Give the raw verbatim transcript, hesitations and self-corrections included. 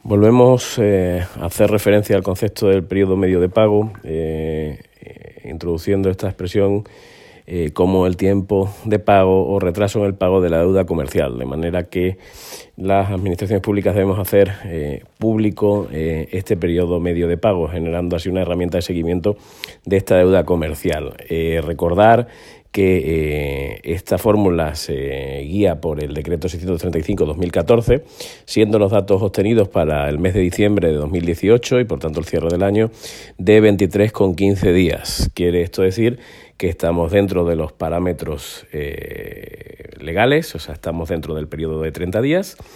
Volvemos eh, a hacer referencia al concepto del periodo medio de pago, eh, eh, introduciendo esta expresión eh, como el tiempo de pago o retraso en el pago de la deuda comercial, de manera que las administraciones públicas debemos hacer eh, público eh, este periodo medio de pago, generando así una herramienta de seguimiento de esta deuda comercial. Eh, recordar que eh, esta fórmula se guía por el decreto seiscientos treinta y cinco barra dos mil catorce, siendo los datos obtenidos para el mes de diciembre de dos mil dieciocho y por tanto el cierre del año de veintitrés coma quince días. Quiere esto decir que estamos dentro de los parámetros eh, legales, o sea, estamos dentro del periodo de treinta días